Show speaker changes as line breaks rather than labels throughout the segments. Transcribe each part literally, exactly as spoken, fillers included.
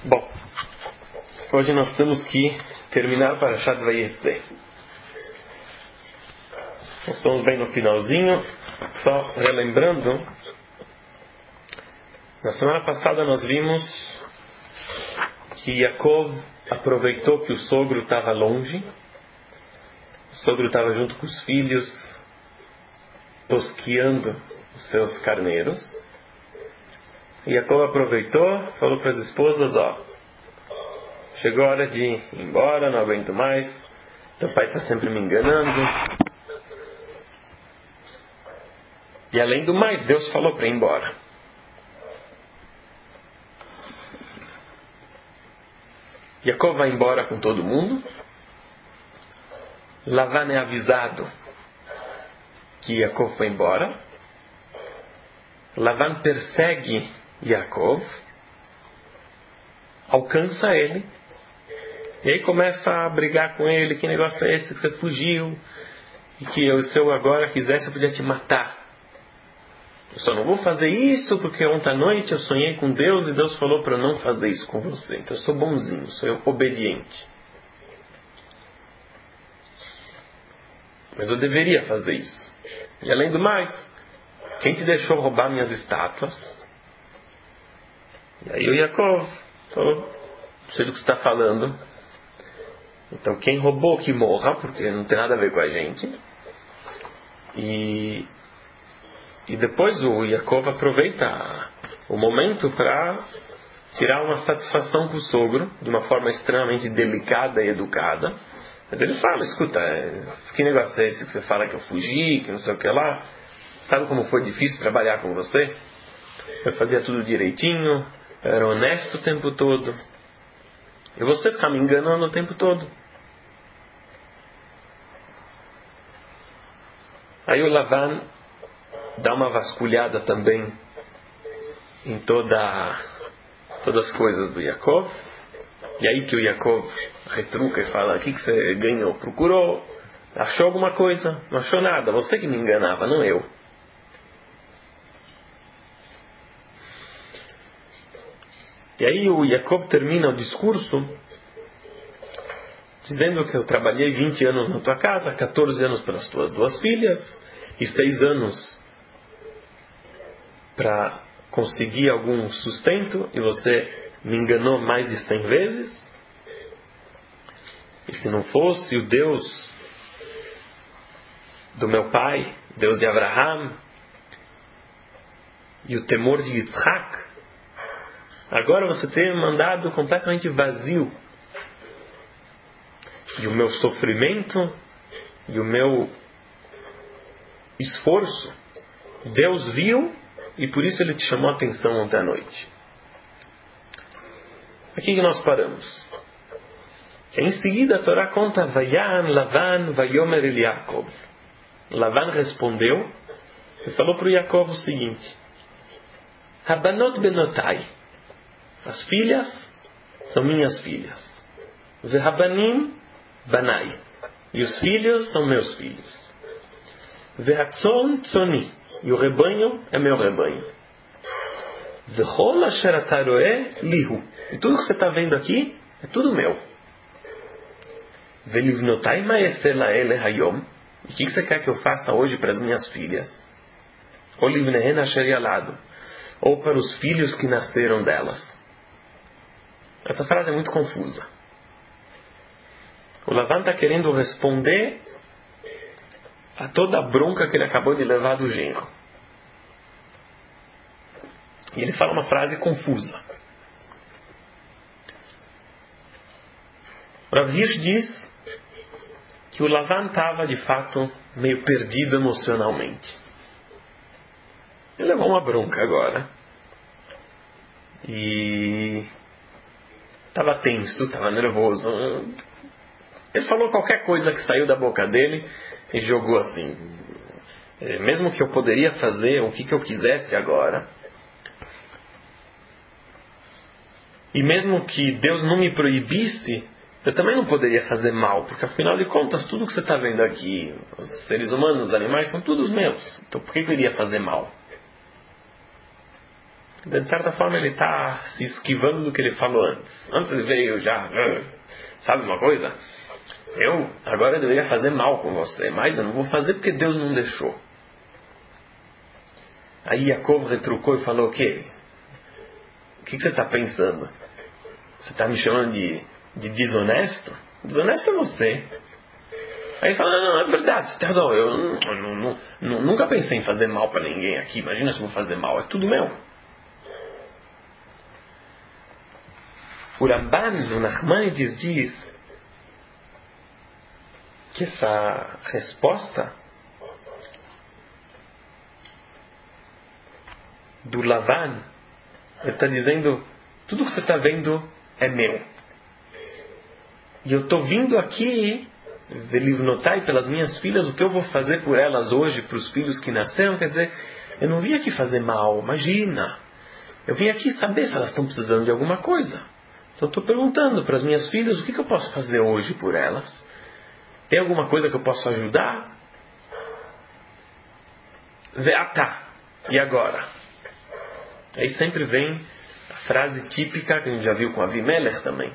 Bom, hoje nós temos que terminar para Parashat Vayetze. Nós estamos bem no finalzinho. Só relembrando, na semana passada nós vimos que Yaakov aproveitou que o sogro estava longe. O sogro estava junto com os filhos, tosquiando os seus carneiros. E Yaakov aproveitou, falou para as esposas: ó, chegou a hora de ir embora, não aguento mais, teu pai está sempre me enganando. E além do mais, Deus falou para ir embora. Yaakov vai embora com todo mundo. Lavan é avisado que Yaakov foi embora. Lavan persegue Yaakov, alcança ele, e aí começa a brigar com ele: que negócio é esse que você fugiu? E que se eu agora quisesse eu podia te matar. Eu só não vou fazer isso porque ontem à noite eu sonhei com Deus e Deus falou para eu não fazer isso com você. Então eu sou bonzinho, sou obediente. Mas eu deveria fazer isso. E além do mais, quem te deixou roubar minhas estátuas? E aí o Yaakov falou: não sei do que você está falando. Então quem roubou que morra, porque não tem nada a ver com a gente. E, e depois o Yaakov aproveita o momento para tirar uma satisfação com o sogro, de uma forma extremamente delicada e educada. Mas ele fala: escuta, que negócio é esse que você fala que eu fugi, que não sei o que lá? Sabe como foi difícil trabalhar com você? Eu fazia tudo direitinho, eu era honesto o tempo todo. E você ficar me enganando o tempo todo. Aí o Lavan dá uma vasculhada também em toda, todas as coisas do Yaakov. E aí que o Yaakov retruca e fala: o que, que você ganhou? Procurou? Achou alguma coisa? Não achou nada. Você que me enganava, não eu. E aí o Yaakov termina o discurso dizendo que eu trabalhei vinte anos na tua casa, catorze anos pelas tuas duas filhas e seis anos para conseguir algum sustento, e você me enganou mais de cem vezes. E se não fosse o Deus do meu pai, Deus de Abraham, e o temor de Yitzhak, agora você tem mandado completamente vazio. E o meu sofrimento e o meu esforço, Deus viu, e por isso Ele te chamou a atenção ontem à noite. Aqui que nós paramos. E em seguida a Torá conta: Vayan Lavan Vayomer El Yaakov. Lavan respondeu e falou para o Yaakov o seguinte: Habanot benotai. As filhas são minhas filhas. Vehabanim banai. E os filhos são meus filhos. Vehatzon tzoni. E o rebanho é meu rebanho. Vechol asher ata roeh lihu. E tudo que você está vendo aqui é tudo meu. Velivnotai ma'aser la'ele hayom. E o que você quer que eu faça hoje para as minhas filhas? Ou livnehen asher yalado. Ou para os filhos que nasceram delas. Essa frase é muito confusa. O Lavan está querendo responder a toda a bronca que ele acabou de levar do genro. E ele fala uma frase confusa. Rav Hirsch diz que o Lavan estava de fato meio perdido emocionalmente. Ele levou uma bronca agora. E estava tenso, estava nervoso. Ele falou qualquer coisa que saiu da boca dele e jogou assim: mesmo que eu poderia fazer o que, que eu quisesse agora, e mesmo que Deus não me proibisse, eu também não poderia fazer mal, porque afinal de contas tudo que você está vendo aqui, os seres humanos, os animais, são todos meus. Então por que, que eu iria fazer mal? De certa forma ele está se esquivando do que ele falou antes. Antes ele veio já, sabe uma coisa? Eu agora eu deveria fazer mal com você, mas eu não vou fazer porque Deus não deixou. Aí Yaakov retrucou e falou: o quê? O que você está pensando? Você está me chamando de, de desonesto? Desonesto é você. Aí ele fala: não, não, é verdade, você tem razão. Eu não, não, não, nunca pensei em fazer mal para ninguém aqui. Imagina se eu vou fazer mal, é tudo meu. O Ramban, no Nachmanides, diz que essa resposta do Lavan, ele está dizendo: tudo que você está vendo é meu. E eu estou vindo aqui velivnotai pelas minhas filhas, o que eu vou fazer por elas hoje, para os filhos que nasceram. Quer dizer, eu não vim aqui fazer mal, imagina. Eu vim aqui saber se elas estão precisando de alguma coisa. Então eu estou perguntando para as minhas filhas o que, que eu posso fazer hoje por elas. Tem alguma coisa que eu posso ajudar? Veatá. E agora? Aí sempre vem a frase típica que a gente já viu com Avimelech também.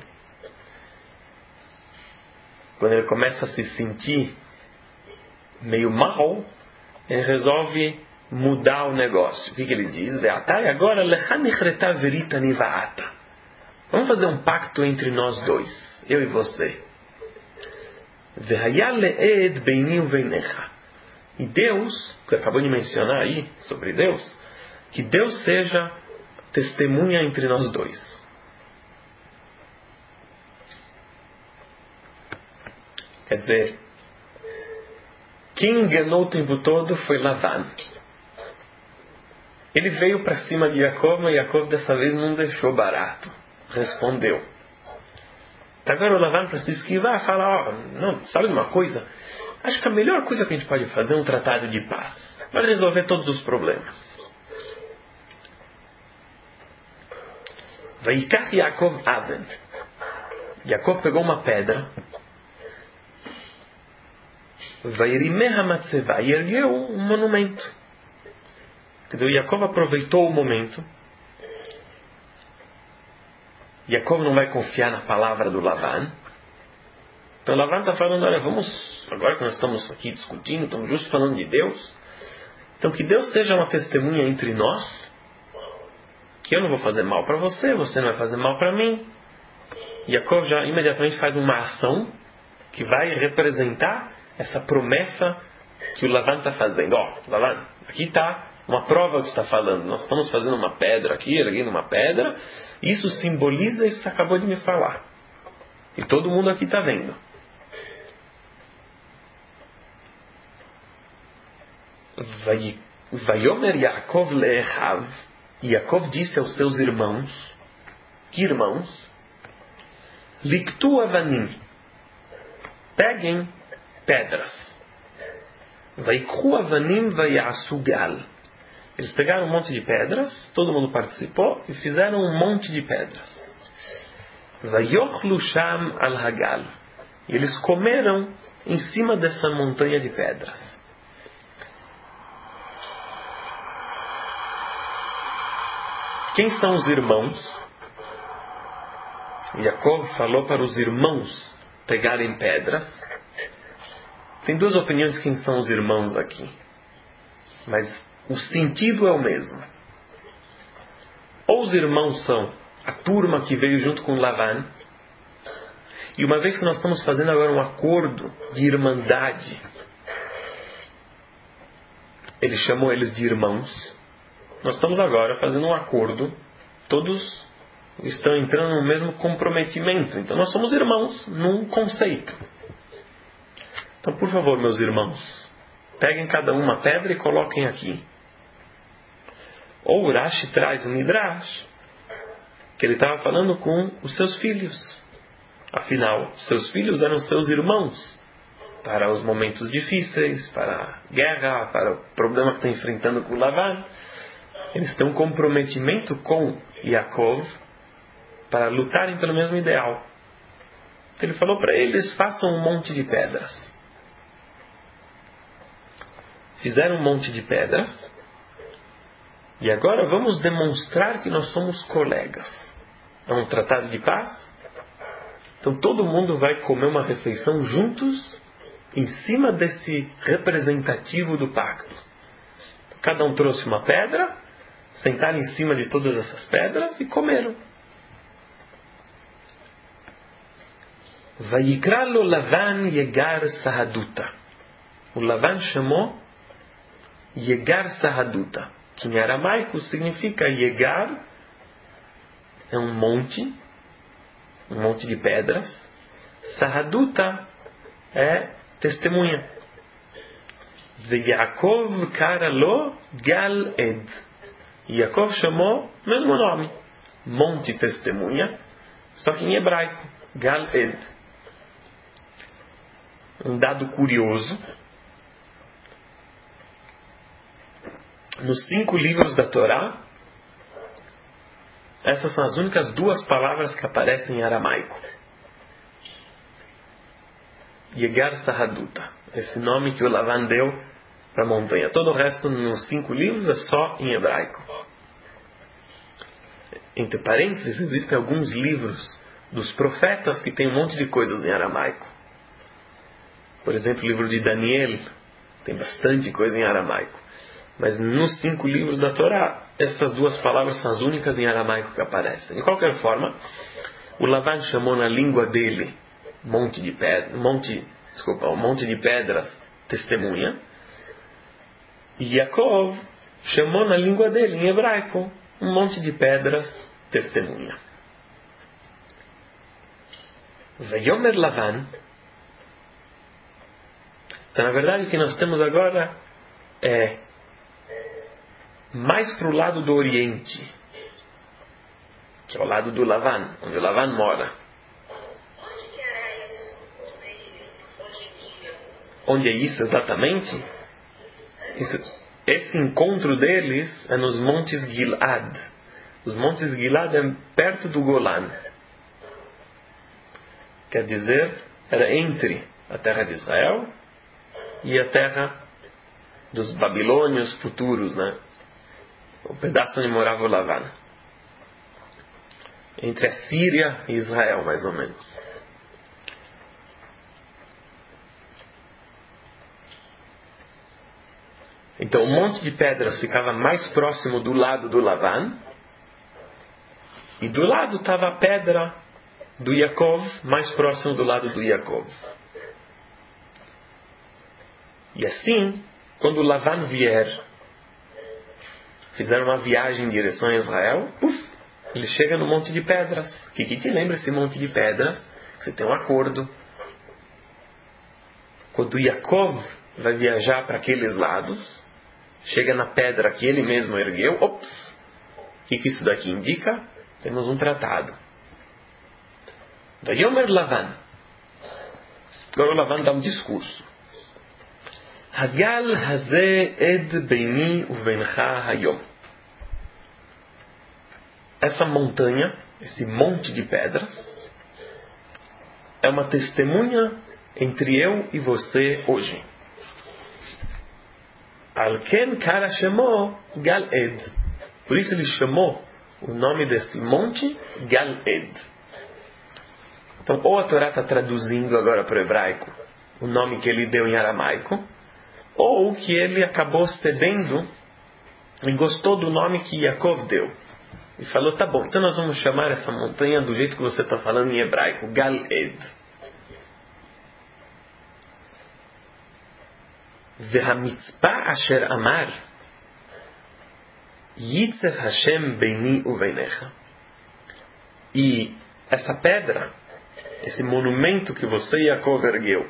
Quando ele começa a se sentir meio mal, ele resolve mudar o negócio. O que, que ele diz? Veatá. E agora? Lechanechreta verita nivaata. Vamos fazer um pacto entre nós dois, eu e você. E Deus, que acabou de mencionar aí sobre Deus, que Deus seja testemunha entre nós dois. Quer dizer, quem enganou o tempo todo foi Lavan. Ele veio para cima de Yaakov, mas Yaakov dessa vez não deixou barato. Respondeu. Agora o Lavan, para se esquivar, fala: oh, não, sabe uma coisa? Acho que a melhor coisa que a gente pode fazer é um tratado de paz. Vai resolver todos os problemas. Vaikach Yaakov Aven. Yaakov pegou uma pedra. Vairimeh hamatzeva. E ergueu um monumento. Quer dizer, Yaakov aproveitou o momento. Yaakov não vai confiar na palavra do Lavan. Então Lavan está falando: olha, vamos, agora que nós estamos aqui discutindo, estamos justo falando de Deus, então que Deus seja uma testemunha entre nós, que eu não vou fazer mal para você, você não vai fazer mal para mim. Yaakov já imediatamente faz uma ação que vai representar essa promessa que o Lavan está fazendo. Ó, oh, Lavan, aqui está uma prova que está falando. Nós estamos fazendo uma pedra aqui, erguendo uma pedra. Isso simboliza isso que você acabou de me falar. E todo mundo aqui está vendo. Vayomer Yaakov le'echav. Yaakov disse aos seus irmãos: que irmãos? Liktu avanim. Peguem pedras. Vaikhu avanim vayasu gal. Eles pegaram um monte de pedras, todo mundo participou, e fizeram um monte de pedras. Vayochlu sham al hagal. E eles comeram em cima dessa montanha de pedras. Quem são os irmãos? Yaakov falou para os irmãos pegarem pedras. Tem duas opiniões quem são os irmãos aqui. Mas o sentido é o mesmo. Ou os irmãos são a turma que veio junto com Lavan. E uma vez que nós estamos fazendo agora um acordo de irmandade, ele chamou eles de irmãos. Nós estamos agora fazendo um acordo. Todos estão entrando no mesmo comprometimento. Então nós somos irmãos num conceito. Então, por favor, meus irmãos, peguem cada um uma pedra e coloquem aqui. Ou o Rashi traz um Midrash que ele estava falando com os seus filhos. Afinal, seus filhos eram seus irmãos para os momentos difíceis, para a guerra, para o problema que está enfrentando com Lavan. Eles têm um comprometimento com Yaakov para lutarem pelo mesmo ideal. Então ele falou para eles: façam um monte de pedras. Fizeram um monte de pedras. E agora vamos demonstrar que nós somos colegas. É um tratado de paz? Então todo mundo vai comer uma refeição juntos, em cima desse representativo do pacto. Cada um trouxe uma pedra, sentaram em cima de todas essas pedras e comeram. Vayikra lo Lavan Yegar Sahaduta. O Lavan chamou Yegar Sahaduta, que em aramaico significa Yegar, é um monte, um monte de pedras. Sahaduta é testemunha. Yaakov Karalo Gal Ed. Yaakov chamou mesmo nome, monte testemunha, só que em hebraico, Gal Ed. Um dado curioso: nos cinco livros da Torá, essas são as únicas duas palavras que aparecem em aramaico. Yegar Sahaduta, esse nome que o Lavan deu para a montanha. Todo o resto nos cinco livros é só em hebraico. Entre parênteses, existem alguns livros dos profetas que tem um monte de coisas em aramaico. Por exemplo, o livro de Daniel tem bastante coisa em aramaico. Mas nos cinco livros da Torá, essas duas palavras são as únicas em aramaico que aparecem. De qualquer forma, o Lavan chamou na língua dele monte de pedra, monte, desculpa, um monte de pedras testemunha. E Yaakov chamou na língua dele, em hebraico, um monte de pedras testemunha. Vayomer Lavan. Então, na verdade, o que nós temos agora é mais para o lado do Oriente, que é o lado do Lavan, onde o Lavan mora. Onde é isso exatamente? Isso, esse encontro deles é nos Montes Gilad. Os Montes Gilad é perto do Golan. Quer dizer, era entre a terra de Israel e a terra dos babilônios futuros, né? O pedaço onde morava o Lavan. Entre a Síria e Israel, mais ou menos. Então o monte de pedras ficava mais próximo do lado do Lavan, e do lado estava a pedra do Yaakov, mais próximo do lado do Yaakov. E assim, quando o Lavan vier, fizeram uma viagem em direção a Israel, puf, ele chega no monte de pedras. O que, que te lembra esse monte de pedras? Que você tem um acordo. Quando Yaakov vai viajar para aqueles lados, chega na pedra que ele mesmo ergueu, ops, o que, que isso daqui indica? Temos um tratado. Vayomer Lavan. Agora o Lavan dá um discurso. Hagal hazeh ed beini uvencha hayom. Essa montanha, esse monte de pedras, é uma testemunha entre eu e você hoje. Alken kara shemo Gal Ed. Por isso ele chamou o nome desse monte Gal Ed. Então, ou a Torá está traduzindo agora para o hebraico o nome que ele deu em aramaico, ou que ele acabou cedendo e gostou do nome que Yaakov deu. E falou, tá bom, então nós vamos chamar essa montanha do jeito que você está falando em hebraico, Gal Ed. Vehamitzpah asher amar Yitzef Hashem beini uveinecha. E essa pedra, esse monumento que você, Yaakov, ergueu,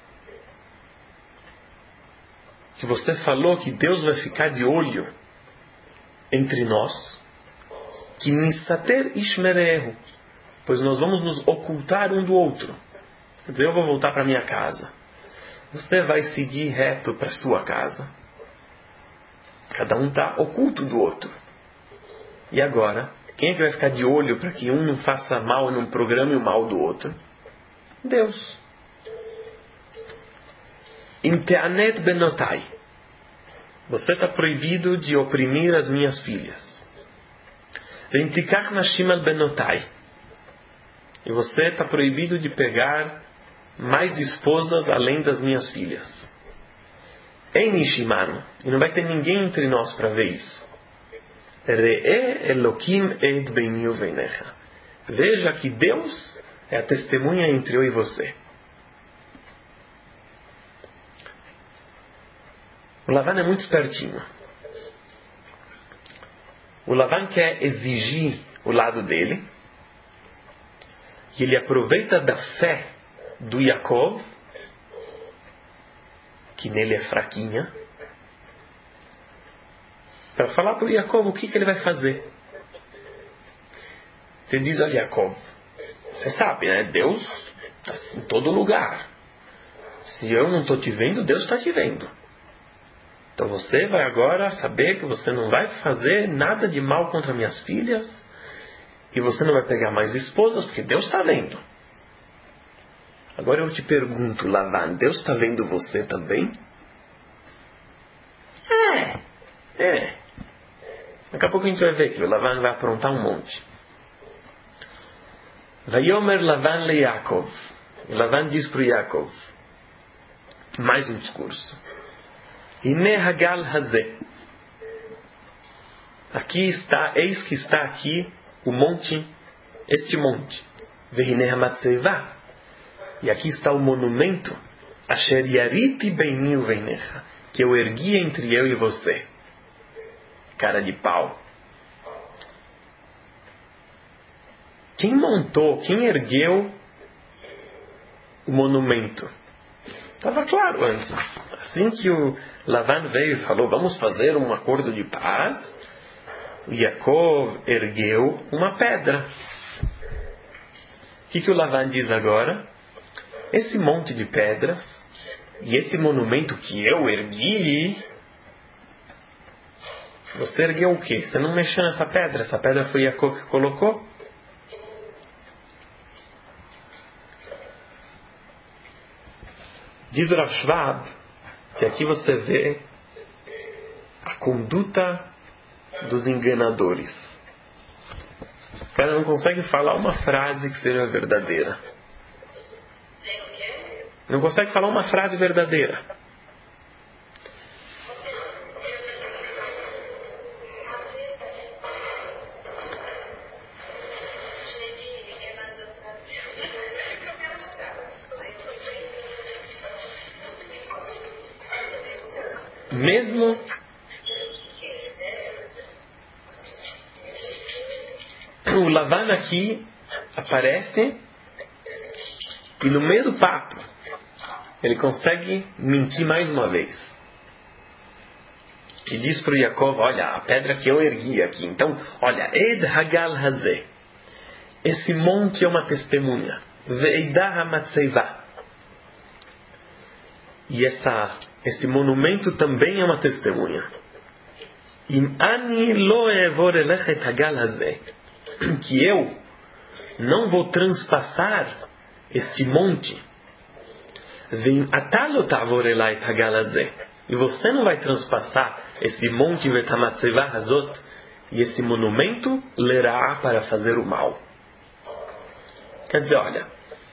que você falou que Deus vai ficar de olho entre nós, que nisater ishmerehu, pois nós vamos nos ocultar um do outro. Quer dizer, eu vou voltar para minha casa, você vai seguir reto para sua casa. Cada um está oculto do outro. E agora, quem é que vai ficar de olho para que um não faça mal e não programe o mal do outro? Deus. Imteanet benotai. Você está proibido de oprimir as minhas filhas. Ventikach nashim al benotai. E você está proibido de pegar mais esposas além das minhas filhas. Ei nishimanu. E não vai ter ninguém entre nós para ver isso. Re'e Elokim ed beini uveinecha. Veja que Deus é a testemunha entre eu e você. O Lavan é muito espertinho. O Lavan quer exigir o lado dele. E ele aproveita da fé do Yaakov, que nele é fraquinha, para falar para o Yaakov o que, que ele vai fazer. Ele diz: olha, Yaakov, você sabe, né? Deus está em todo lugar. Se eu não estou te vendo, Deus está te vendo. Então você vai agora saber que você não vai fazer nada de mal contra minhas filhas, e você não vai pegar mais esposas, porque Deus está vendo. Agora eu te pergunto, Lavan, Deus está vendo você também? É, é. Daqui a pouco a gente vai ver que o Lavan vai aprontar um monte. Vayomer Lavan le Yaakov. E Lavan diz para o Yaakov, mais um discurso. Hine hagal hazeh. Aqui está, eis que está aqui o monte, este monte. Vehine hamatzevah. E aqui está o monumento, Asher yariti beini uveinecha, que eu ergui entre eu e você. Cara de pau. Quem montou, quem ergueu o monumento? Estava claro antes. Assim que o Lavan veio e falou, vamos fazer um acordo de paz, o Yaakov ergueu uma pedra. O que, que o Lavan diz agora? Esse monte de pedras e esse monumento que eu ergui, você ergueu o quê? Você não mexeu nessa pedra? Essa pedra foi Yaakov que colocou? Diz o Rav Shvab que aqui você vê a conduta dos enganadores. O cara não consegue falar uma frase que seja verdadeira. Não consegue falar uma frase verdadeira. Mesmo o Lavan aqui aparece e no meio do papo ele consegue mentir mais uma vez. E diz para o Yaakov, olha, a pedra que eu ergui aqui. Então, olha, Ed Hagal Hazeh. Esse monte é uma testemunha. Veidah Hamatzevah. E essa, esse monumento também é uma testemunha. Im ani lo evor elech et Hagal Hazeh. Que eu não vou transpassar este monte. Vem atalo tavor elai Hagal Hazeh. E você não vai transpassar esse monte Vetamatzevah Hazot e esse monumento lerá para fazer o mal. Quer dizer, olha,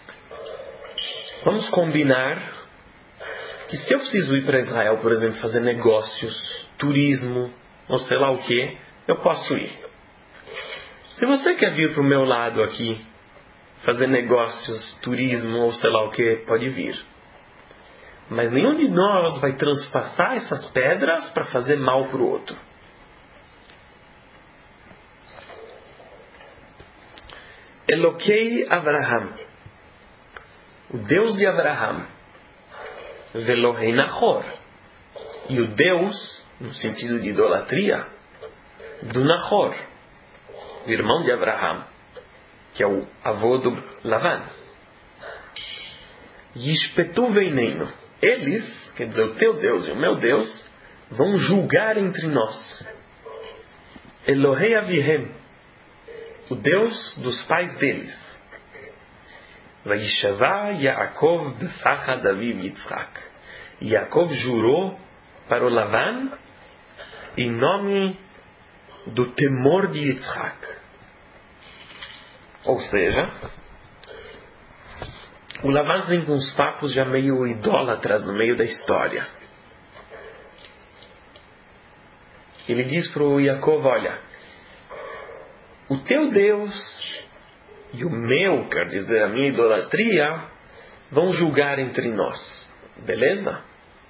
vamos combinar que se eu preciso ir para Israel, por exemplo, fazer negócios, turismo, ou sei lá o que, eu posso ir. Se você quer vir para o meu lado aqui, fazer negócios, turismo, ou sei lá o que, pode vir. Mas nenhum de nós vai transpassar essas pedras para fazer mal para o outro. Elokei Avraham, o Deus de Avraham, Velohei Nahor, e o Deus, no sentido de idolatria, do Nahor, o irmão de Avraham, que é o avô do Lavan. Yishpetu Veineinu. Eles, quer dizer, o teu Deus e o meu Deus, vão julgar entre nós. Elohei Avihem, o Deus dos pais deles. Vayishavá Yaakov befachad aviv Yitzchak. Yaakov jurou para o Lavan em nome do temor de Yitzhak. Ou seja, o Lavan vem com uns papos já meio idólatras no meio da história. Ele diz para o Yaakov, olha, o teu Deus e o meu, quer dizer, a minha idolatria, vão julgar entre nós. Beleza?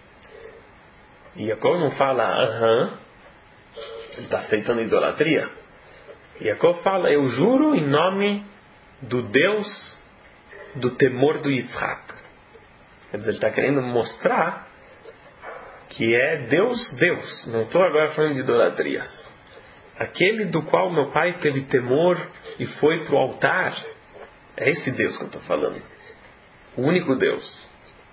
E Yaakov não fala, aham, ele está aceitando idolatria. E Yaakov fala, eu juro em nome do Deus do temor do Yitzhak. Quer dizer, ele está querendo mostrar que é Deus, Deus. Não estou agora falando de idolatrias. Aquele do qual meu pai teve temor e foi para o altar, é esse Deus que eu estou falando. O único Deus.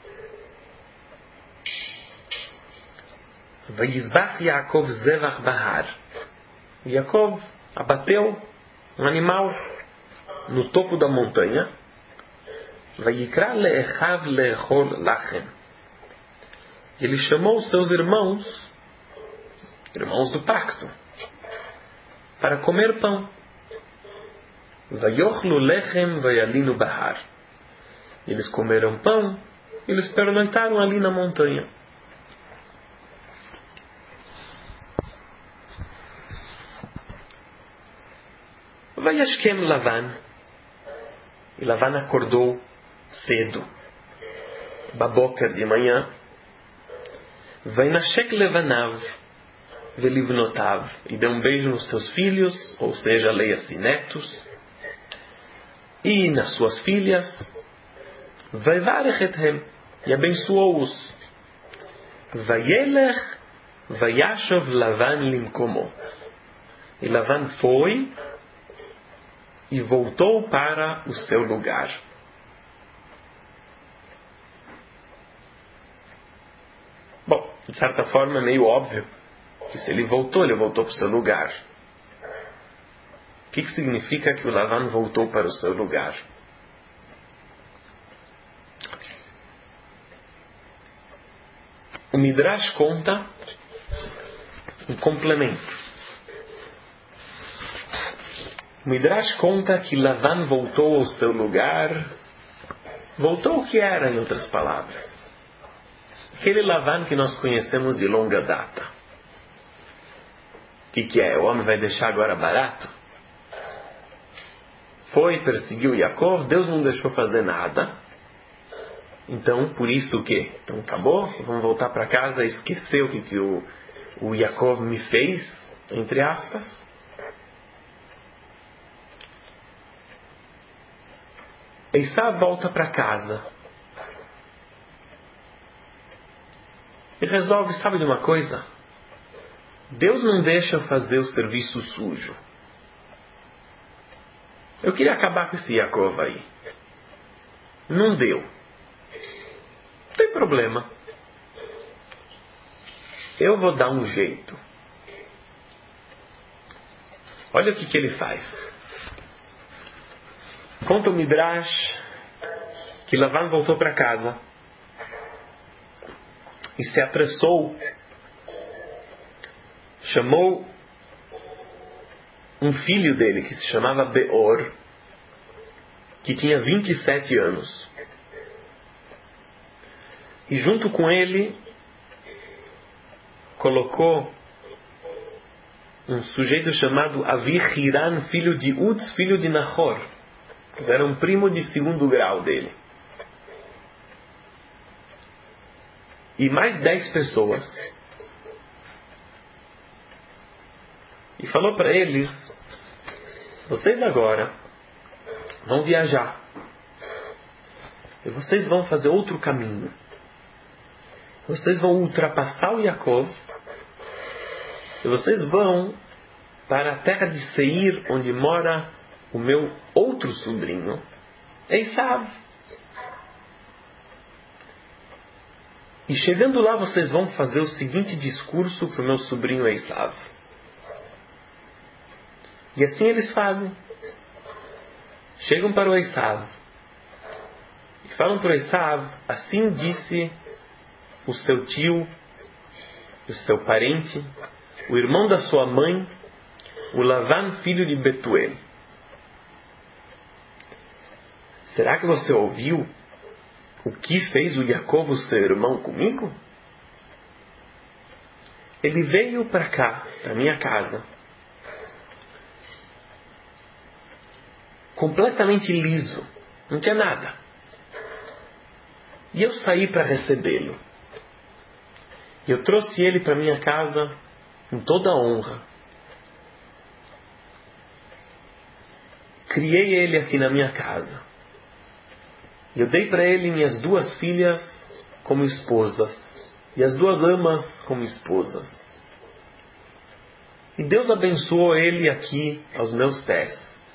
Vayizbach Yaakov zevach bahar. Yaakov abateu um animal no topo da montanha. Vayikra le'echav le'echol lachem. Ele chamou os seus irmãos, irmãos do pacto, para comer pão. Vayochlu lechem vayalinu bahar. Eles comeram pão, eles pernoitaram ali na montanha. Vayashkem Lavan. E Lavan acordou cedo, baboker de manhã. Vainashek levanav velivnotav. E deu um beijo nos seus filhos, ou seja, leia-se netos, e nas suas filhas. Vaivarech ethem. E abençoou-os. Vayelech vayashov Lavan limkomo. E Lavan foi e voltou para o seu lugar. Bom, de certa forma é meio óbvio que se ele voltou, ele voltou para o seu lugar. O que, que significa que o Lavan voltou para o seu lugar? O Midrash conta um complemento. O Midrash conta que Lavan voltou ao seu lugar. Voltou o que era, em outras palavras. Aquele Lavan que nós conhecemos de longa data. O que, que é? O homem vai deixar agora barato? Foi, perseguiu Yaakov, Deus não deixou fazer nada. Então, por isso o quê? Então acabou? Vamos voltar para casa e esquecer o que, que o, o Yaakov me fez, entre aspas. Esaú volta para casa e resolve, sabe de uma coisa? Deus não deixa eu fazer o serviço sujo. Eu queria acabar com esse Yaakov aí. Não deu. Não tem problema. Eu vou dar um jeito. Olha o que, que ele faz. Conta o Midrash que Lavan voltou para casa e se apressou, chamou um filho dele que se chamava Beor, que tinha vinte e sete anos, e junto com ele colocou um sujeito chamado Avihiran, filho de Uts, filho de Nahor. Era um primo de segundo grau dele. E mais dez pessoas. E falou para eles: vocês agora vão viajar. E vocês vão fazer outro caminho. Vocês vão ultrapassar o Yaakov. E vocês vão para a terra de Seir, onde mora o meu outro sobrinho, Esaú. E chegando lá, vocês vão fazer o seguinte discurso para o meu sobrinho Esaú. E assim eles fazem. Chegam para o Esaú e falam para o Esaú: assim disse o seu tio, o seu parente, o irmão da sua mãe, o Lavan, filho de Betuel. Será que você ouviu o que fez o Jacob, seu irmão, comigo? Ele veio para cá, para minha casa, completamente liso, não tinha nada. E eu saí para recebê-lo. Eu trouxe ele para minha casa com toda a honra. Criei ele aqui na minha casa. Eu dei para ele minhas duas filhas como esposas e as duas amas como esposas. E Deus abençoou ele aqui aos meus pés.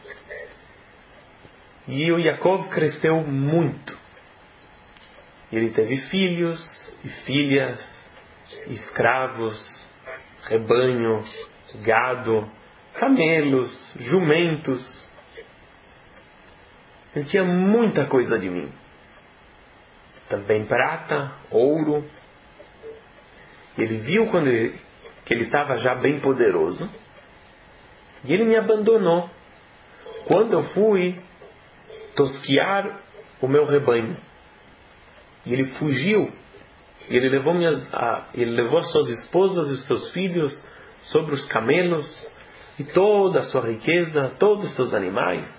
E o Jacob cresceu muito. Ele teve filhos e filhas, escravos, rebanho, gado, camelos, jumentos. Ele tinha muita coisa de mim. Também prata, ouro. Ele viu quando ele, que ele estava já bem poderoso. E ele me abandonou quando eu fui tosquiar o meu rebanho. E ele fugiu. E ele levou, minhas, a, ele levou as suas esposas e os seus filhos sobre os camelos e toda a sua riqueza, todos os seus animais.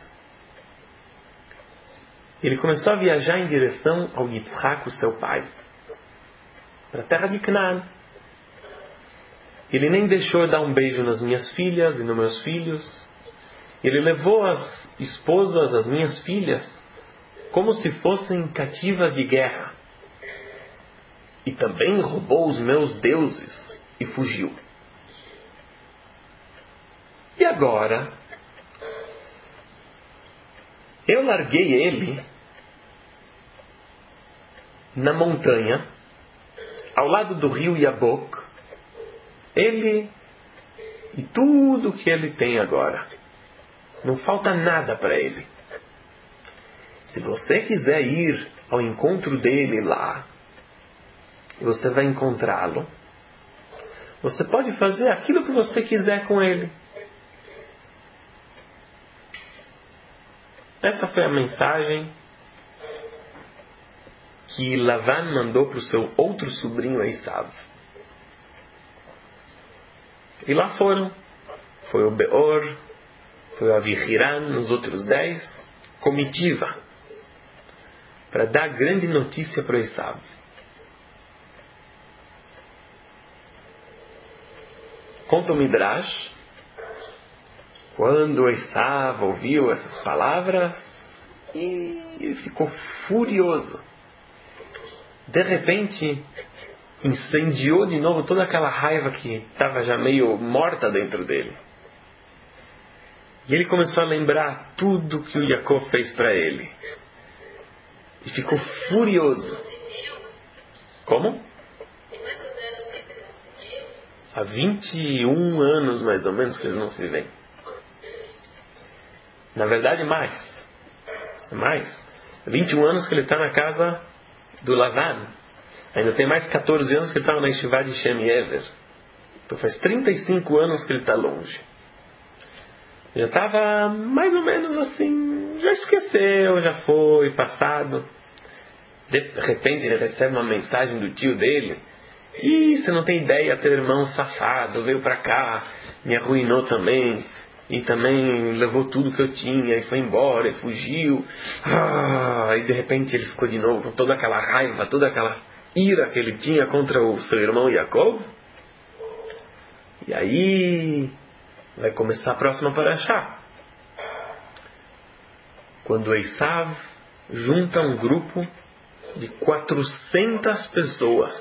Ele começou a viajar em direção ao Yitzhak, o seu pai, para a terra de Canaã. Ele nem deixou dar um beijo nas minhas filhas e nos meus filhos. Ele levou as esposas, as minhas filhas, como se fossem cativas de guerra. E também roubou os meus deuses e fugiu. E agora, eu larguei ele na montanha, ao lado do rio Yabok, ele e tudo que ele tem agora. Não falta nada para ele. Se você quiser ir ao encontro dele lá, você vai encontrá-lo. Você pode fazer aquilo que você quiser com ele. Essa foi a mensagem que Lavan mandou para o seu outro sobrinho Esav. E lá foram. Foi o Beor, foi o Avihiran, os outros dez, comitiva, para dar grande notícia para Esav. Conta o Midrash, quando Esav ouviu essas palavras, ele ficou furioso. De repente, incendiou de novo toda aquela raiva que estava já meio morta dentro dele. E ele começou a lembrar tudo que o Jacob fez para ele. E ficou furioso. Como? Há vinte e um anos, mais ou menos, que eles não se veem. Na verdade, mais. Mais. vinte e um anos que ele está na casa do Lavan. Ainda tem mais quatorze anos que ele estava na Yeshiva de Shem Yever. Então faz trinta e cinco anos que ele está longe. Já estava mais ou menos assim, já esqueceu, já foi, passado. De repente ele recebe uma mensagem do tio dele. Ih, você não tem ideia, teu irmão safado veio para cá, me arruinou também. E também levou tudo que eu tinha e foi embora e fugiu. Ah, e de repente ele ficou de novo com toda aquela raiva, toda aquela ira que ele tinha contra o seu irmão Jacob. E aí vai começar a próxima parashá. Quando Esav junta um grupo de quatrocentas pessoas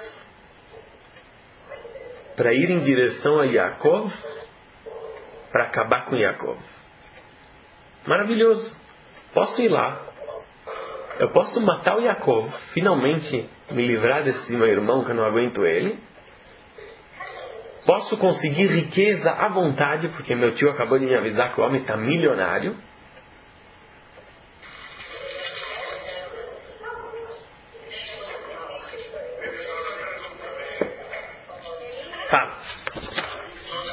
para ir em direção a Jacob, para acabar com Jacob. Maravilhoso. Posso ir lá. Eu posso matar o Jacob, finalmente me livrar desse meu irmão que eu não aguento ele. Posso conseguir riqueza à vontade, porque meu tio acabou de me avisar que o homem está milionário. Fala.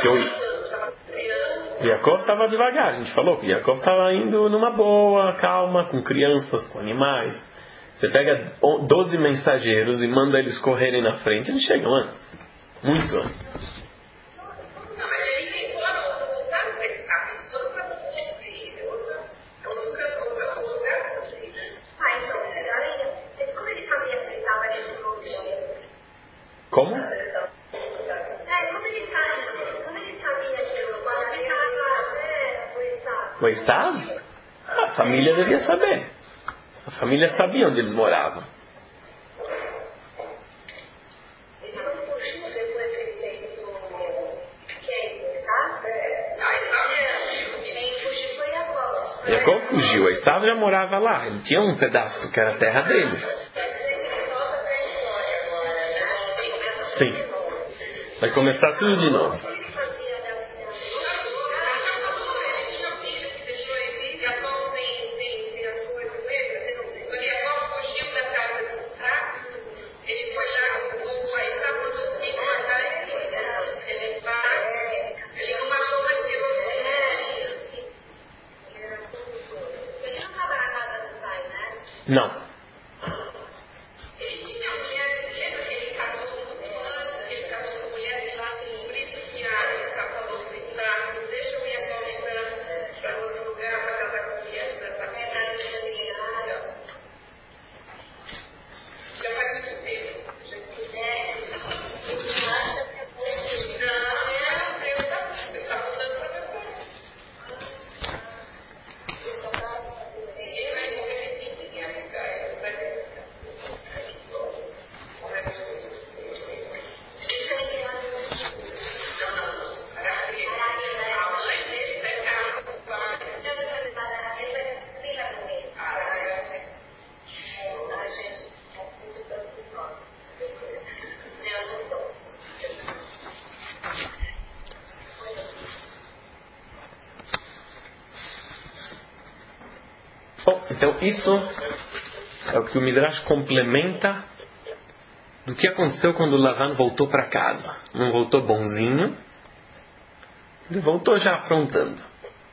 Porque o Yaakov estava devagar. A gente falou que Yaakov estava indo numa boa, calma, com crianças, com animais. Você pega doze mensageiros e manda eles correrem na frente, eles chegam antes. Muito antes. Como? O estado? A família devia saber. A família sabia onde eles moravam. Jacob fugiu, a Esaú já morava lá. Ele tinha um pedaço que era a terra dele. Sim. Vai começar tudo de novo. Não. Bom, então isso é o que o Midrash complementa do que aconteceu quando Lavan voltou para casa. Não voltou bonzinho, ele voltou já aprontando.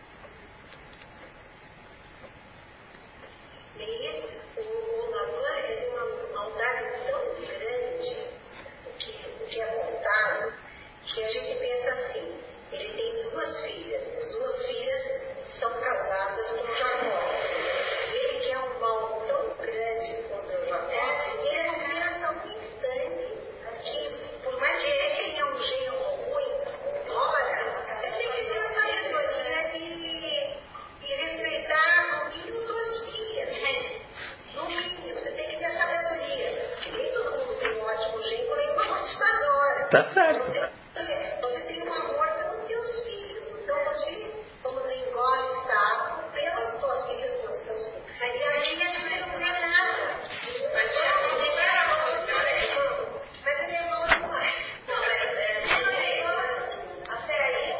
Tá certo.
Você tem um amor pelos teus filhos. Então você, como tem igual está, pelas tuas filhas, pelos teus filhos. Mas e a gente não tem nada. Mas ele é bom demais. Não, mas até aí,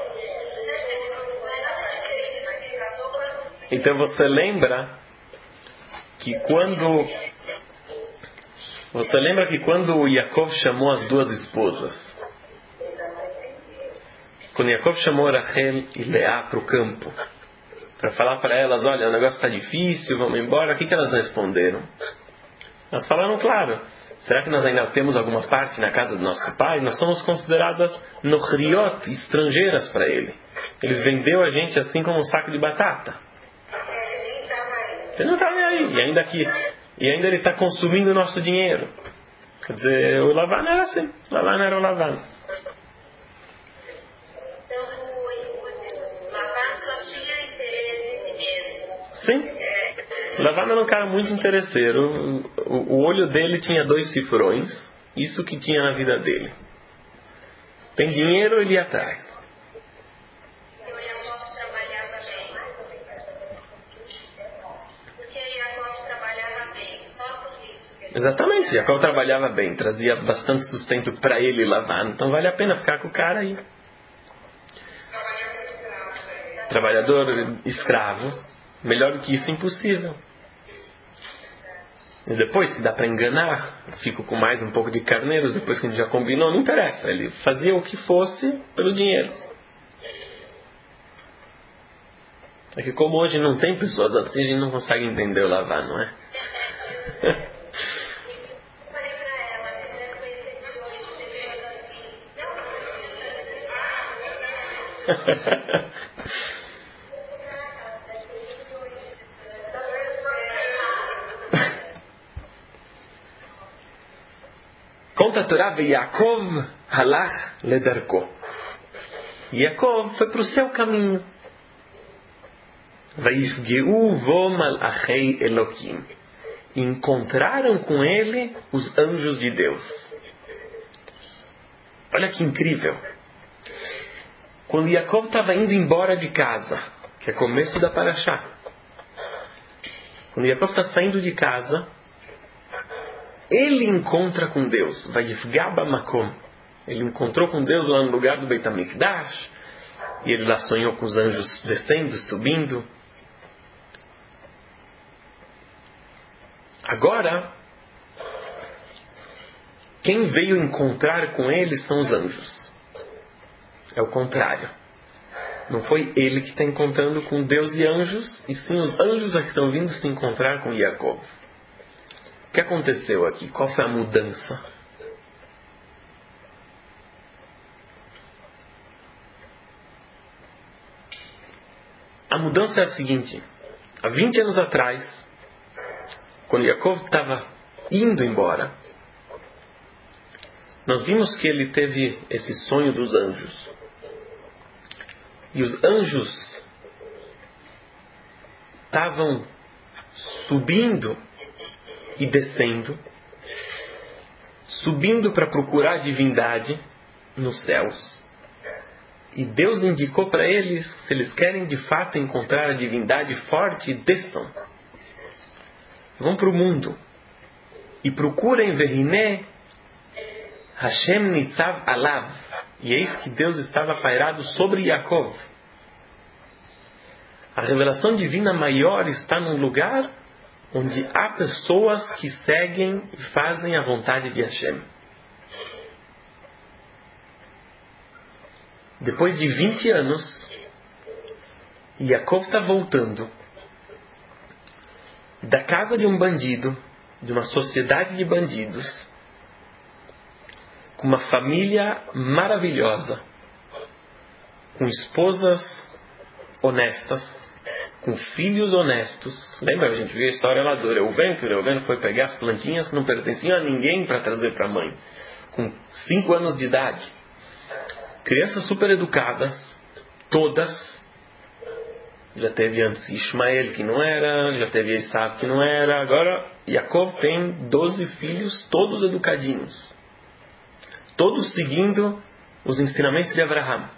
então você lembra que quando Você lembra que quando Yaakov chamou as duas esposas, quando Yaakov chamou Rachel e Leá para o campo, para falar para elas, olha, o negócio está difícil, vamos embora, o que, que elas responderam? Elas falaram, claro, será que nós ainda temos alguma parte na casa do nosso pai? Nós somos consideradas nochriot, estrangeiras para ele. Ele vendeu a gente assim como um saco de batata. Ele não está nem aí, e ainda aqui... E ainda ele está consumindo o nosso dinheiro. Quer dizer, o Lavan era assim. O Lavan era o Lavan.
Então, o Lavan só tinha interesse mesmo.
Sim. O Lavan era um cara muito interesseiro. O, o, o olho dele tinha dois cifrões. Isso que tinha na vida dele. Tem dinheiro, ele ia atrás. Exatamente, Jacob trabalhava bem, trazia bastante sustento para ele lavar, então vale a pena ficar com o cara aí. Trabalhador escravo, melhor do que isso, impossível. E depois, se dá para enganar, fico com mais um pouco de carneiros, depois que a gente já combinou, não interessa, ele fazia o que fosse pelo dinheiro. É que como hoje não tem pessoas assim, a gente não consegue entender o Lavan, não é? Conta a Torá, Yaakov halach ledarko. Yaakov foi para o seu caminho. Vaifgeu vo malachei Elokim. Encontraram com ele os anjos de Deus. Olha que incrível. Quando Yaakov estava indo embora de casa, que é começo da Parashá, quando Yaakov está saindo de casa, ele encontra com Deus. Vaifgá bamakom. Ele encontrou com Deus lá no lugar do Beit HaMikdash, e ele lá sonhou com os anjos descendo, subindo. Agora, quem veio encontrar com ele são os anjos. É o contrário. Não foi ele que está encontrando com Deus e anjos, e sim os anjos é que estão vindo se encontrar com Yaakov. O que aconteceu aqui? Qual foi a mudança? A mudança é a seguinte. Há vinte anos atrás, quando Yaakov estava indo embora, nós vimos que ele teve esse sonho dos anjos. E os anjos estavam subindo e descendo, subindo para procurar a divindade nos céus. E Deus indicou para eles, se eles querem de fato encontrar a divindade forte, desçam. Vão para o mundo e procurem Verine Hashem Nitzav Alav. E eis que Deus estava pairado sobre Yaakov. A revelação divina maior está num lugar onde há pessoas que seguem e fazem a vontade de Hashem. Depois de vinte anos, Yaakov está voltando da casa de um bandido, de uma sociedade de bandidos, com uma família maravilhosa, com esposas honestas, com filhos honestos. Lembra, a gente viu a história lá do Reuven, que o Reuven foi pegar as plantinhas que não pertenciam a ninguém para trazer para a mãe, com cinco anos de idade. Crianças super educadas, todas. Já teve antes Ismael, que não era, já teve Isaac, que não era. Agora, Yaakov tem doze filhos, todos educadinhos. Todos seguindo os ensinamentos de Abraham.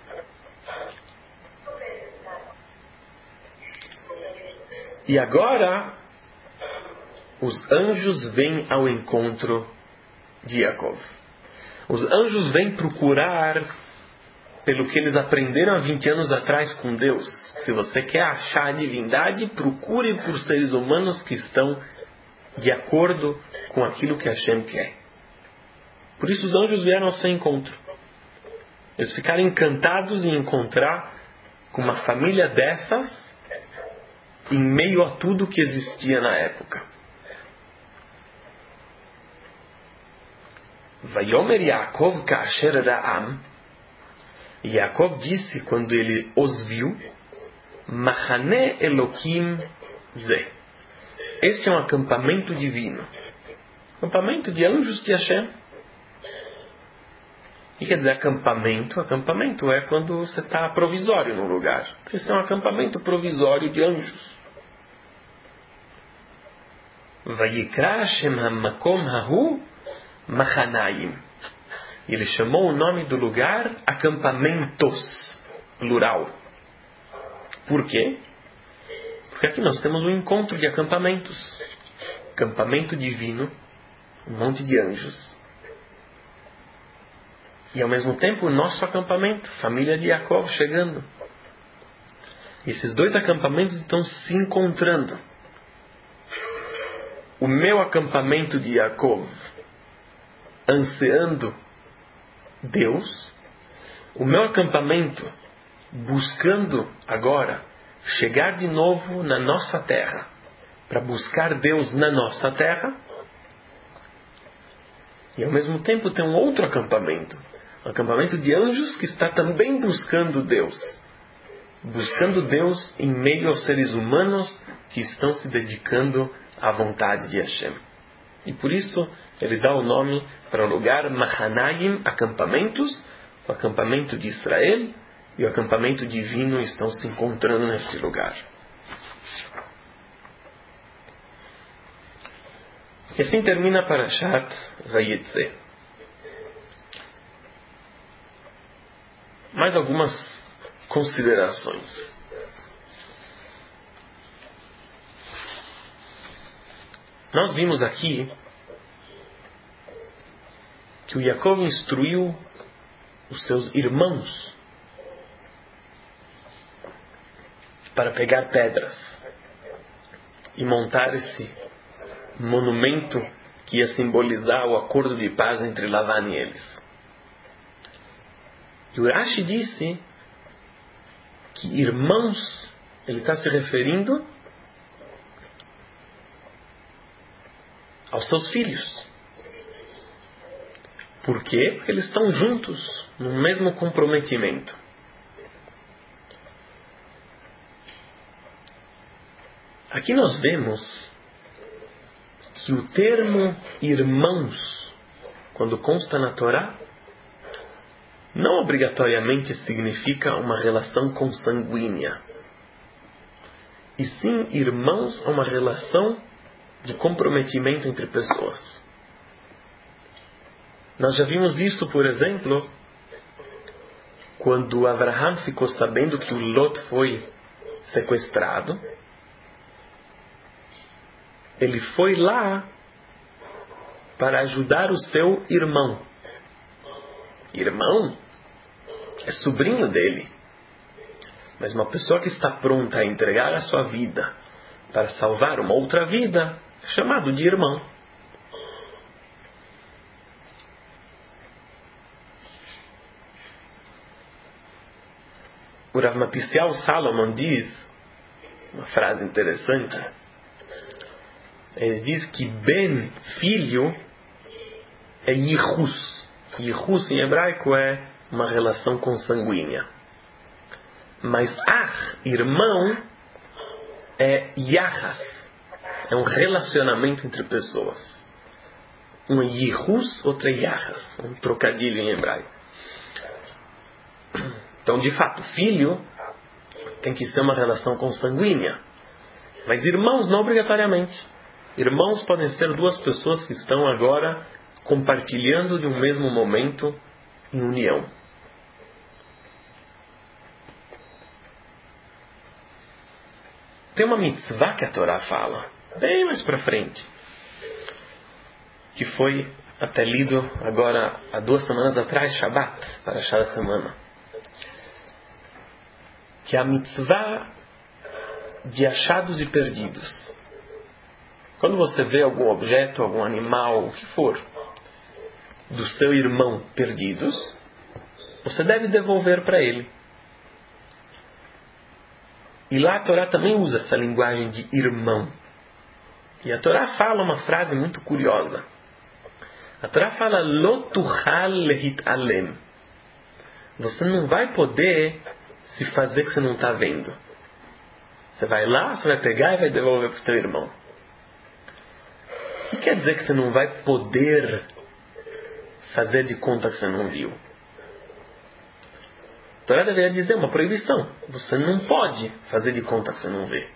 E agora, os anjos vêm ao encontro de Yaakov. Os anjos vêm procurar pelo que eles aprenderam há vinte anos atrás com Deus. Se você quer achar a divindade, procure por seres humanos que estão de acordo com aquilo que Hashem quer. Por isso os anjos vieram ao seu encontro. Eles ficaram encantados em encontrar com uma família dessas em meio a tudo que existia na época. Vayomer Yaakov kasher ra'am. Yaakov disse quando ele os viu, Machane Elokim Ze. Este é um acampamento divino. Acampamento de anjos de Hashem. O que quer dizer acampamento? Acampamento é quando você está provisório num lugar. Esse é um acampamento provisório de anjos. Vayikra Hashem hamakom hahu Machanaim. Ele chamou o nome do lugar acampamentos, plural. Por quê? Porque aqui nós temos um encontro de acampamentos. Acampamento divino, um monte de anjos. E ao mesmo tempo o nosso acampamento, família de Yaakov chegando. Esses dois acampamentos estão se encontrando. O meu acampamento de Yaakov, ansiando Deus, o meu acampamento buscando agora chegar de novo na nossa terra, para buscar Deus na nossa terra, e ao mesmo tempo tem um outro acampamento, um acampamento de anjos que está também buscando Deus, buscando Deus em meio aos seres humanos que estão se dedicando à vontade de Hashem. E por isso ele dá o nome para o lugar Mahanaim, acampamentos. O acampamento de Israel e o acampamento divino estão se encontrando neste lugar. E assim termina Parashat Vayetze. Mais algumas considerações. Nós vimos aqui que o Yaakov instruiu os seus irmãos para pegar pedras e montar esse monumento que ia simbolizar o acordo de paz entre Lavan e eles. E o Rashi disse que irmãos, ele está se referindo aos seus filhos. Por quê? Porque eles estão juntos, no mesmo comprometimento. Aqui nós vemos que o termo irmãos, quando consta na Torá, não obrigatoriamente significa uma relação consanguínea. E sim, irmãos é uma relação de comprometimento entre pessoas. Nós já vimos isso, por exemplo, quando Abraham ficou sabendo que o Lot foi sequestrado. Ele foi lá para ajudar o seu irmão. Irmão é sobrinho dele. Mas uma pessoa que está pronta a entregar a sua vida para salvar uma outra vida é chamado de irmão. O Rav Matisiel Salomon diz uma frase interessante. Ele diz que Ben, filho, é Yichus. Yichus em hebraico é uma relação consanguínea. Mas Ach, irmão, é Yahas. É um relacionamento entre pessoas. Um é Yichus, outro é Yahas. Um trocadilho em hebraico. Então, de fato, filho tem que ser uma relação consanguínea. Mas irmãos não obrigatoriamente. Irmãos podem ser duas pessoas que estão agora compartilhando de um mesmo momento em união. Tem uma mitzvah que a Torá fala, bem mais para frente, que foi até lido agora há duas semanas atrás, Shabbat, para achar a semana, que é a mitzvah de achados e perdidos. Quando você vê algum objeto, algum animal, o que for, do seu irmão perdidos, você deve devolver para ele. E lá a Torá também usa essa linguagem de irmão. E a Torá fala uma frase muito curiosa. A Torá fala Lo tuchal lehit alem. Você não vai poder se fazer que você não está vendo. Você vai lá, você vai pegar e vai devolver para o teu irmão. O que quer dizer que você não vai poder fazer de conta que você não viu? A Torá deveria dizer uma proibição. Você não pode fazer de conta que você não vê.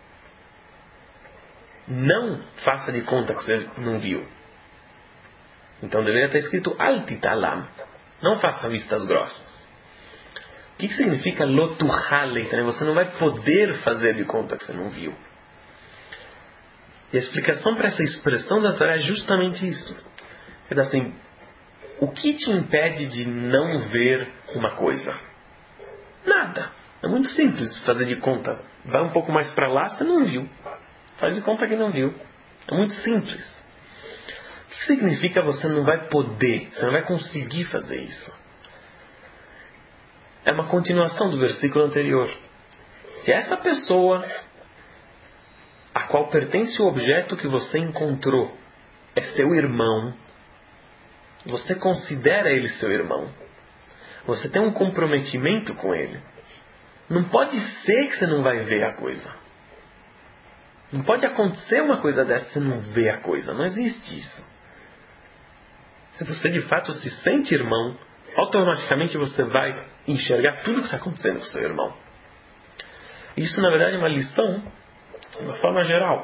Não faça de conta que você não viu. Então deveria estar escrito Al titalam. Não faça vistas grossas. O que significa lo tuchale? Você não vai poder fazer de conta que você não viu. E a explicação para essa expressão da Torá é justamente isso. É assim, o que te impede de não ver uma coisa? Nada. É muito simples fazer de conta. Vai um pouco mais para lá, você não viu. Faz de conta que não viu. É muito simples. O que significa você não vai poder? Você não vai conseguir fazer isso? É uma continuação do versículo anterior. Se essa pessoa a qual pertence o objeto que você encontrou é seu irmão, você considera ele seu irmão, você tem um comprometimento com ele, não pode ser que você não vai ver a coisa. Não pode acontecer uma coisa dessa e você não vê a coisa. Não existe isso. Se você de fato se sente irmão, automaticamente você vai enxergar tudo o que está acontecendo com seu irmão. Isso na verdade é uma lição de uma forma geral.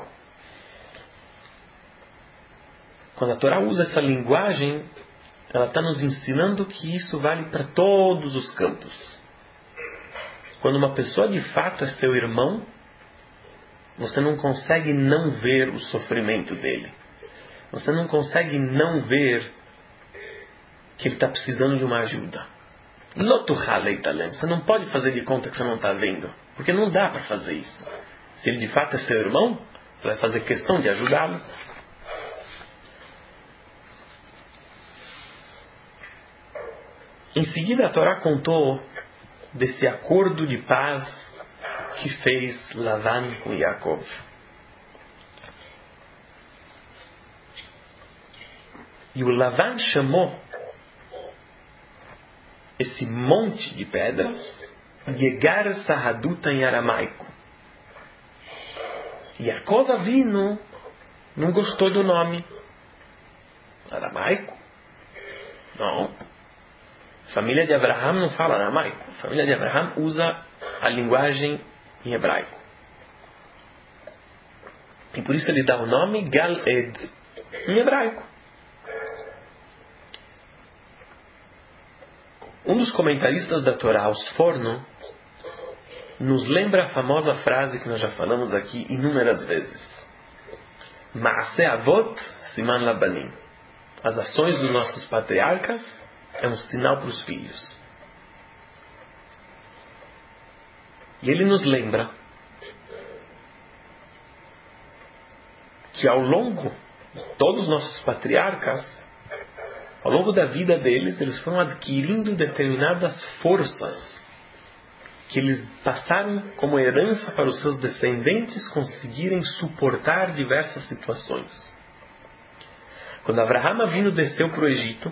Quando a Torá usa essa linguagem, ela está nos ensinando que isso vale para todos os campos. Quando uma pessoa de fato é seu irmão, você não consegue não ver o sofrimento dele. Você não consegue não ver que ele está precisando de uma ajuda. Você não pode fazer de conta que você não está vendo. Porque não dá para fazer isso. Se ele de fato é seu irmão, você vai fazer questão de ajudá-lo. Em seguida a Torá contou desse acordo de paz que fez Lavan com Yaakov. E o Lavan chamou esse monte de pedras Yegar Sahaduta em aramaico. Yaakov Avinu não gostou do nome. Aramaico? Não. A família de Abraham não fala aramaico. A família de Abraham usa a linguagem em hebraico. E por isso ele dá o nome Gal-Ed em hebraico. Um dos comentaristas da Torá, Os Forno, nos lembra a famosa frase que nós já falamos aqui inúmeras vezes. Maaseh Avot Siman Labanim. As ações dos nossos patriarcas é um sinal para os filhos. E ele nos lembra que ao longo de todos os nossos patriarcas, ao longo da vida deles, eles foram adquirindo determinadas forças que eles passaram como herança para os seus descendentes conseguirem suportar diversas situações. Quando Abraham Avinu desceu para o Egito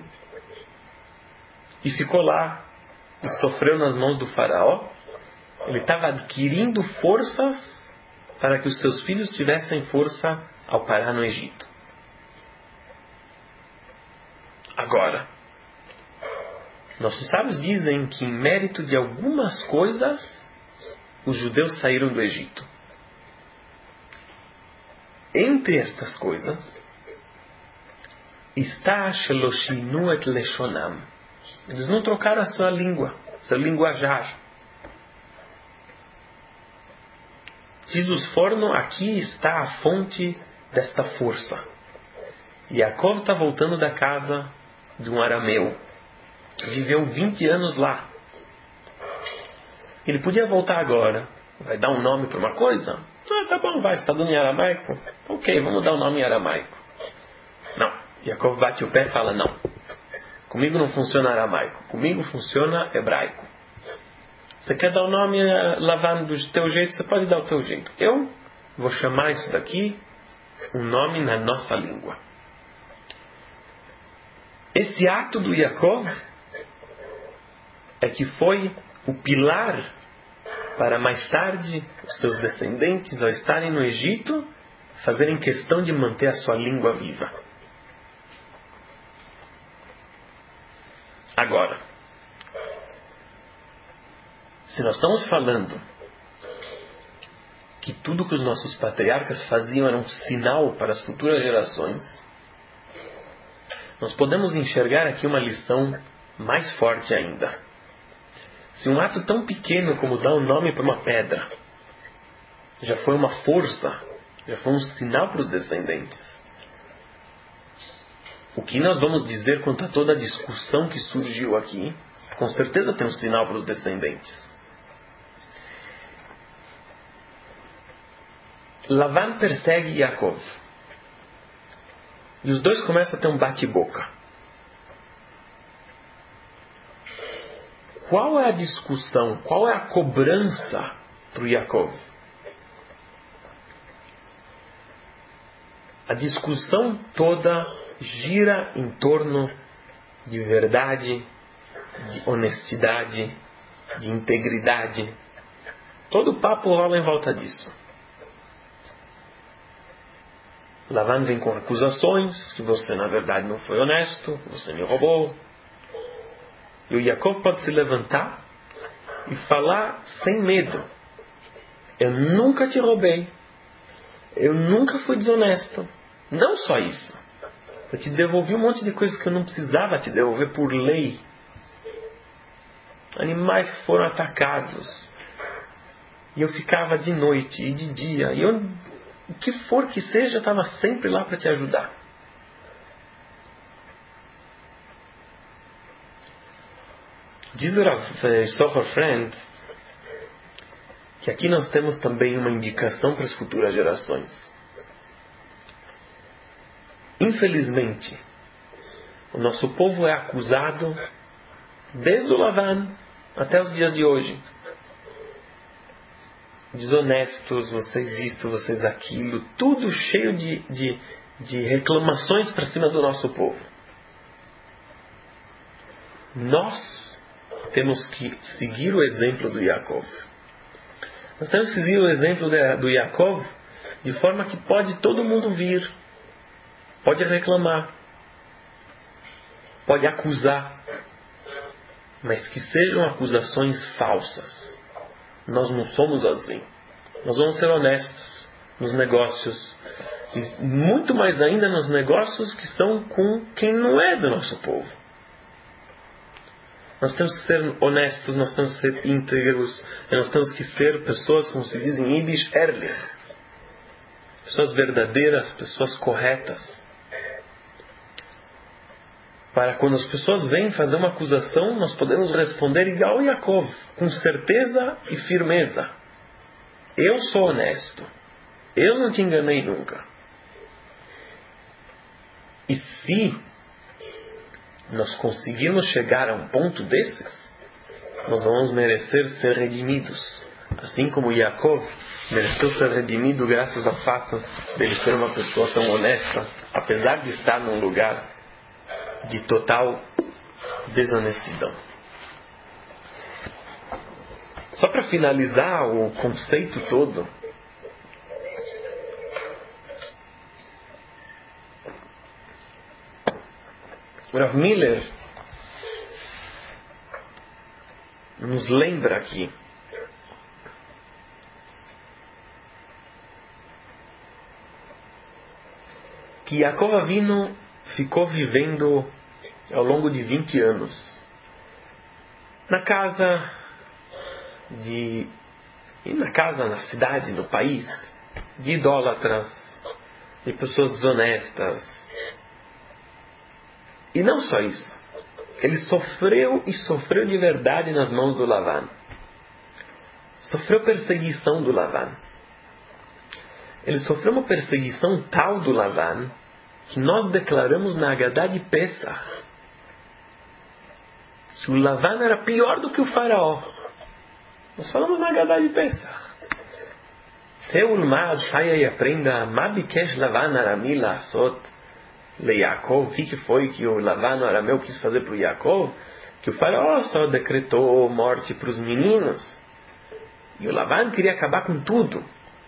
e ficou lá e sofreu nas mãos do faraó, ele estava adquirindo forças para que os seus filhos tivessem força ao parar no Egito. Agora, nossos sábios dizem que em mérito de algumas coisas, os judeus saíram do Egito. Entre estas coisas, está Sheloshinu et Leshonam. Eles não trocaram a sua língua, seu linguajar. Diz os Forno, aqui está a fonte desta força. Yaakov está voltando da casa de um arameu. Viveu vinte anos lá. Ele podia voltar agora. Vai dar um nome para uma coisa? Ah, tá bom, vai, você está dando em aramaico? Ok, vamos dar um nome em aramaico. Não. Yaakov bate o pé e fala, não. Comigo não funciona aramaico. Comigo funciona hebraico. Você quer dar o nome Lavan do teu jeito? Você pode dar o teu jeito. Eu vou chamar isso daqui um nome na nossa língua. Esse ato do Yaakov é que foi o pilar para mais tarde os seus descendentes, ao estarem no Egito, fazerem questão de manter a sua língua viva. Agora, se nós estamos falando que tudo que os nossos patriarcas faziam era um sinal para as futuras gerações, nós podemos enxergar aqui uma lição mais forte ainda. Se um ato tão pequeno como dar um nome para uma pedra já foi uma força, já foi um sinal para os descendentes, o que nós vamos dizer quanto a toda a discussão que surgiu aqui, com certeza tem um sinal para os descendentes. Lavan persegue Yaakov. E os dois começam a ter um bate-boca. Qual é a discussão, qual é a cobrança para o Yaakov. A discussão toda gira em torno de verdade, de honestidade, de integridade. Todo o papo rola em volta disso. Lavan vem com acusações, que você na verdade não foi honesto, que você me roubou. E o Yaakov pode se levantar e falar sem medo: eu nunca te roubei, eu nunca fui desonesto. Não só isso, eu te devolvi um monte de coisas que eu não precisava te devolver por lei. Animais que foram atacados, e eu ficava de noite e de dia, e eu, o que for que seja, eu estava sempre lá para te ajudar. Diz o Rav Socher Friend que aqui nós temos também uma indicação para as futuras gerações. Infelizmente, o nosso povo é acusado desde o Lavan até os dias de hoje. Desonestos, vocês isso, vocês aquilo, tudo cheio de, de, de reclamações para cima do nosso povo. Nós temos que seguir o exemplo do Yaakov. Nós temos que seguir o exemplo do Yaakov de forma que pode todo mundo vir, pode reclamar, pode acusar, mas que sejam acusações falsas. Nós não somos assim. Nós vamos ser honestos nos negócios, e muito mais ainda nos negócios que são com quem não é do nosso povo. Nós temos que ser honestos, nós temos que ser íntegros, nós temos que ser pessoas, como se diz em Yiddish, ehrlich, pessoas verdadeiras, pessoas corretas. Para quando as pessoas vêm fazer uma acusação, nós podemos responder igual a Yaakov, com certeza e firmeza: eu sou honesto, eu não te enganei nunca. E se nós conseguirmos chegar a um ponto desses, nós vamos merecer ser redimidos, assim como Yaakov mereceu ser redimido graças ao fato de ele ser uma pessoa tão honesta, apesar de estar num lugar de total desonestidão. Só para finalizar o conceito todo, Rav Miller nos lembra aqui que Yaakov Avinu ficou vivendo ao longo de vinte anos na casa de e na casa, na cidade, no país, de idólatras, de pessoas desonestas. E não só isso, ele sofreu e sofreu de verdade nas mãos do Lavan. Sofreu perseguição do Lavan. Ele sofreu uma perseguição tal do Lavan que nós declaramos na Agadá de Pesach que o Lavan era pior do que o faraó. Nós falamos na Agadá de Pesach. Seulmad, saia e aprenda, Mabikesh Lavan Arami Lasot Le Yaakov. O que, que foi que o Lavan arameu quis fazer para o Yaakov? Que o faraó só decretou morte para os meninos. E o Lavan queria acabar com tudo.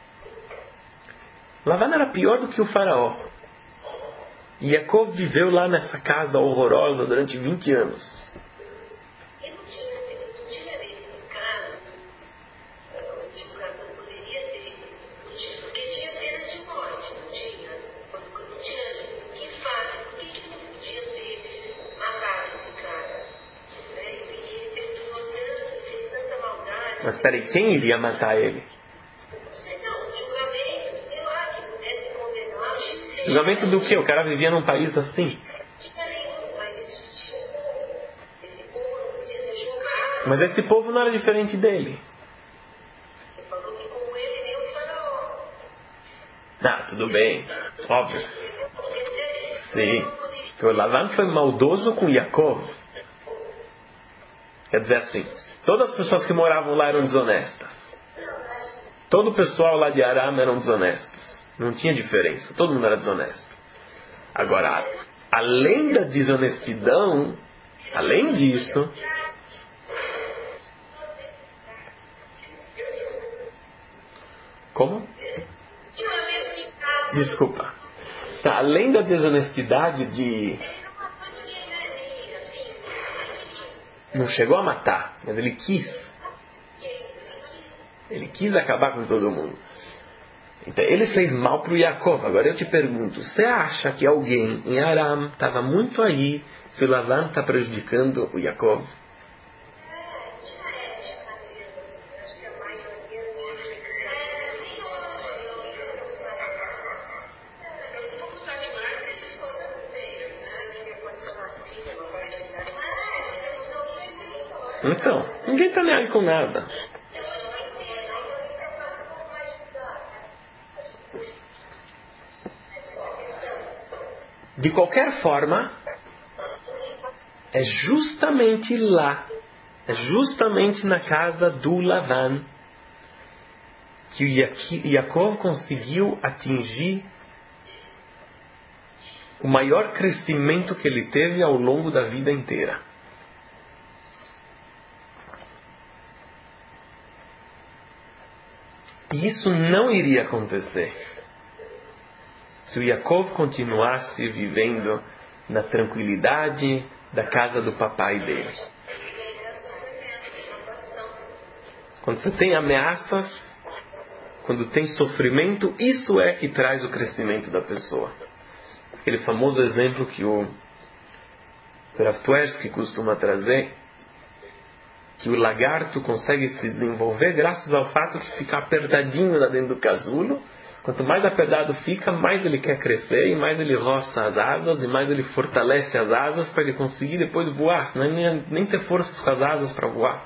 O Lavan era pior do que o faraó. E Yaakov viveu lá nessa casa horrorosa durante vinte anos.
Ele não tinha, ele não tinha nesse caso, o julgador poderia ter, porque tinha pena de morte, não tinha? Quando não tinha, que faz? Por que ele não podia ter matado esse cara? Né? E ele perdoou tanto, fez tanta maldade.
Mas peraí, quem iria matar ele? Julgamento do quê? O cara vivia num país assim. Mas esse povo não era diferente dele. Ah, tudo bem. Óbvio. Sim. Porque o Lavan foi maldoso com Yaakov. Quer dizer assim, todas as pessoas que moravam lá eram desonestas. Todo o pessoal lá de Aram eram desonestos. Não tinha diferença. Todo mundo era desonesto. Agora, além da desonestidão, além disso... Como? Desculpa. Tá, além da desonestidade de... Não chegou a matar, mas ele quis. Ele quis acabar com todo mundo. Então, ele fez mal para o Yaakov. Agora eu te pergunto, você acha que alguém em Aram estava muito aí se o Lavan está prejudicando o Yaakov? Então, ninguém está nem aí com nada. De qualquer forma, é justamente lá, é justamente na casa do Lavan, que o Yaakov conseguiu atingir o maior crescimento que ele teve ao longo da vida inteira. E isso não iria acontecer se o Yaakov continuasse vivendo na tranquilidade da casa do papai dele. Quando você tem ameaças, quando tem sofrimento, isso é que traz o crescimento da pessoa. Aquele famoso exemplo que o Rav Tversky costuma trazer, que o lagarto consegue se desenvolver graças ao fato de ficar apertadinho lá dentro do casulo. Quanto mais apertado fica, mais ele quer crescer, e mais ele roça as asas, e mais ele fortalece as asas para ele conseguir depois voar, senão ele nem, nem ter forças com as asas para voar.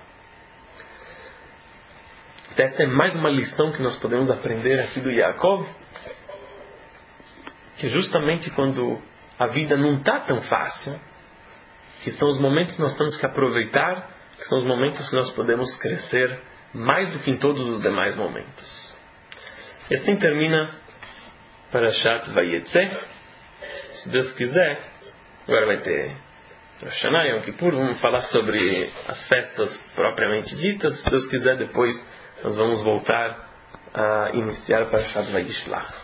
Então essa é mais uma lição que nós podemos aprender aqui do Yaakov, que justamente quando a vida não está tão fácil, que são os momentos que nós temos que aproveitar, que são os momentos que nós podemos crescer mais do que em todos os demais momentos. E assim termina Parashat Vayetze. Se Deus quiser, agora vai ter Rosh Hashanah, Yom Kippur, vamos falar sobre as festas propriamente ditas. Se Deus quiser, depois nós vamos voltar a iniciar Parashat Vayishlach.